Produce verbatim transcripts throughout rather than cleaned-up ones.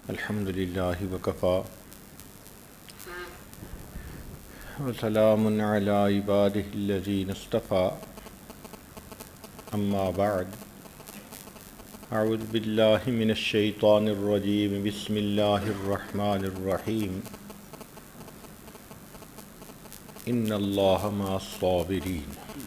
Alhamdulillahi wa kafa wa salamun ala ibadihi allazina istafa amma ba'd. A'udhu billahi minash shaitanir rajim. Bismillahir rahmanir rahim. Inna Allaha ma'as sabirin.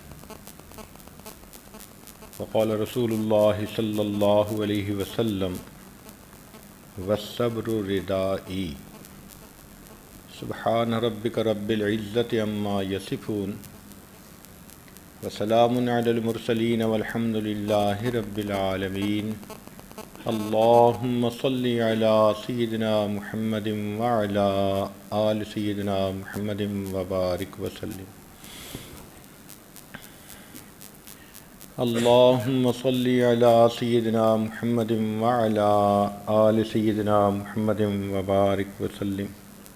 Wa qala Rasulullahi sallallahu alayhi wa sallam, was-sabru ridai. Subhana rabbika rabbil izzati amma yasifun. Wa salamun ala al-mursaleen walhamdulillahi rabbil alameen. Allahumma salli ala Sayyidina Muhammadin wa ala ali Sayyidina Muhammadin wa barik wa sallim. Allahumma salli ala Sayyidina Muhammadin wa ala ali Sayyidina Muhammadin wa barik wa sallim.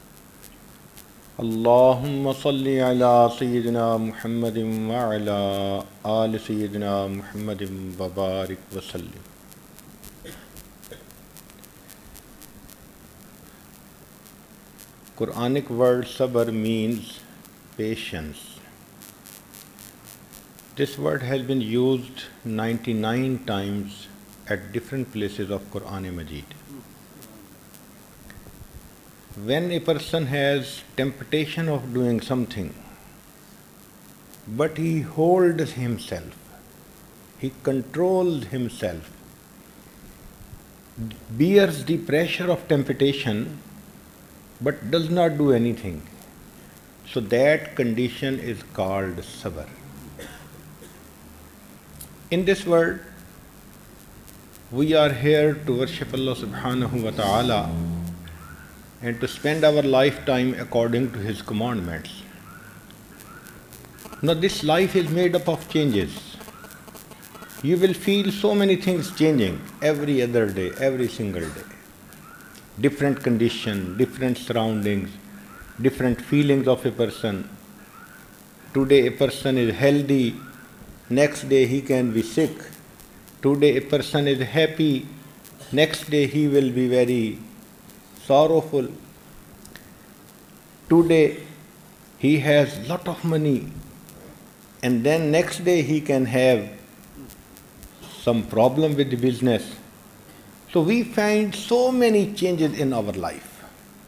Allahumma salli ala Sayyidina Muhammadin wa ala ali Sayyidina Muhammadin wa barik wa sallim. Quranic word sabr means patience. This word has been used ninety-nine times at different places of Quran-e-Majid. When a person has temptation of doing something, but he holds himself, he controls himself, bears the pressure of temptation, but does not do anything, so that condition is called sabr. In this world, we are here to worship Allah subhanahu wa ta'ala and to spend our lifetime according to His commandments. Now this life is made up of changes. You will feel so many things changing every other day, every single day. Different condition, different surroundings, different feelings of a person. Today a person is healthy, next day he can be sick. Today a person is happy, next day he will be very sorrowful. Today he has lot of money, and then next day he can have some problem with the business. So we find so many changes in our life.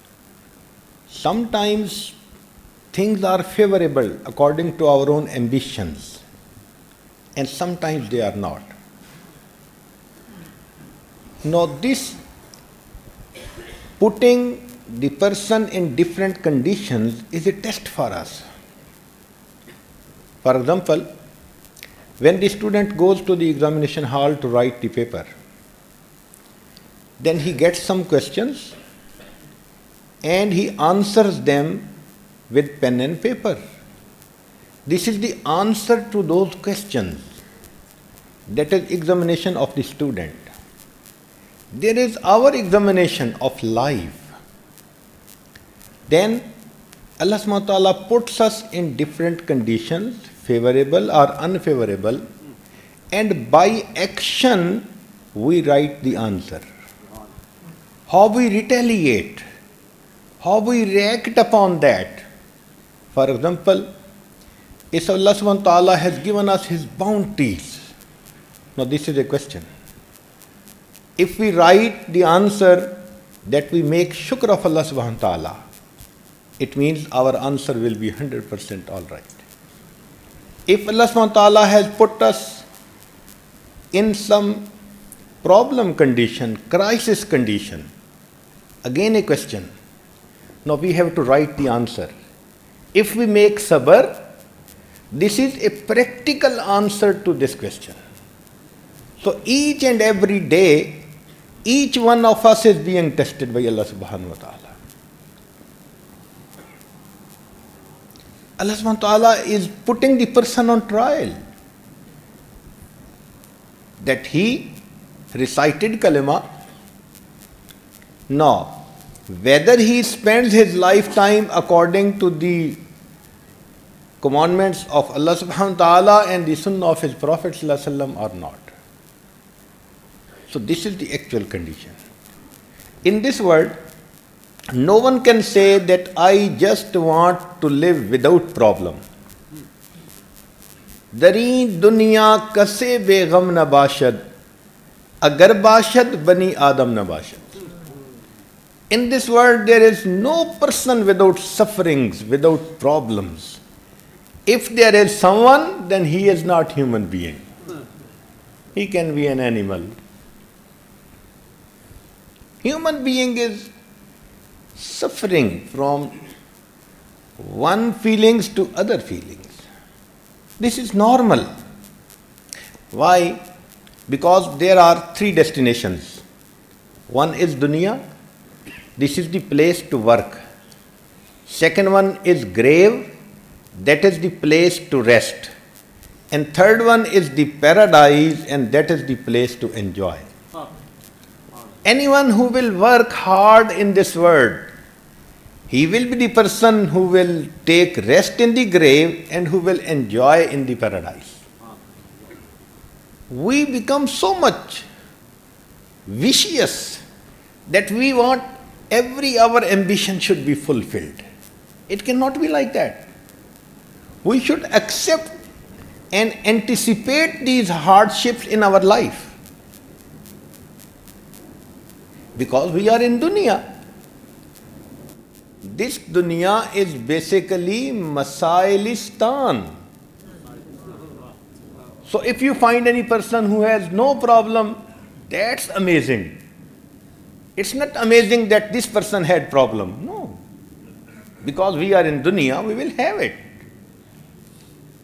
Sometimes things are favorable according to our own ambitions, and sometimes they are not. Now this putting the person in different conditions is a test for us. For example, when the student goes to the examination hall to write the paper, then he gets some questions and he answers them with pen and paper. This is the answer to those questions. That is examination of the student. There is our examination of life. Then Allah subhanahu wa ta'ala puts us in different conditions, favorable or unfavorable, and by action we write the answer. How we retaliate, how we react upon that. For example, if Allah subhanahu wa ta'ala has given us His bounties, now this is a question. If we write the answer that we make shukr of Allah subhanahu wa ta'ala, it means our answer will be one hundred percent all right. If Allah subhanahu wa ta'ala has put us in some problem condition, crisis condition, again a question. Now we have to write the answer. If we make sabr, this is a practical answer to this question. So each and every day, each one of us is being tested by Allah subhanahu wa ta'ala. Allah subhanahu wa ta'ala is putting the person on trial. That he recited kalima. Now, whether he spends his lifetime according to the commandments of Allah subhanahu wa ta'ala and the sunnah of his Prophet sallallahu alaihi wasallam or not. So this is the actual condition. In this world, no one can say that I just want to live without problem. Dari dunya kase begam na bashad, agar bashad bani Adam na bashad. In this world, there is no person without sufferings, without problems. If there is someone, then he is not human being. He can be an animal. Human being is suffering from one feelings to other feelings. This is normal. Why? Because there are three destinations. One is dunya. This is the place to work. Second one is grave. That is the place to rest. And third one is the paradise, and that is the place to enjoy. Anyone who will work hard in this world, he will be the person who will take rest in the grave and who will enjoy in the paradise. We become so much vicious that we want every our ambition should be fulfilled. It cannot be like that. We should accept and anticipate these hardships in our life. Because we are in dunya. This dunya is basically Masailistan. So if you find any person who has no problem, that's amazing. It's not amazing that this person had problem. No. Because we are in dunya, we will have it.